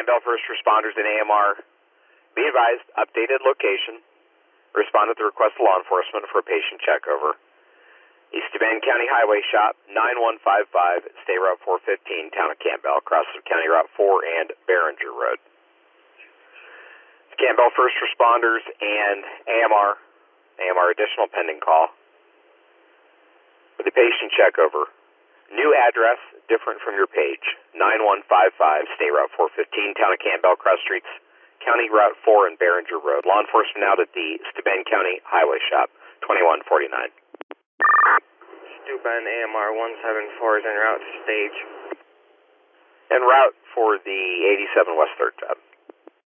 Campbell First Responders and AMR. Be advised, updated location. Respond at the request of law enforcement for a patient checkover. East Bend County Highway Shop, 9155, State Route 415, Town of Campbell, across from County Route 4 and Behringer Road. Campbell First Responders and AMR. AMR additional pending call. With a patient checkover. New address, different from your page. 9155, State Route 415, Town of Campbell, cross streets, County Route 4 and Behringer Road. Law enforcement out at the Steuben County Highway Shop, 2149. Steuben AMR 174 is en route to stage. En route for the 87 West 3rd job.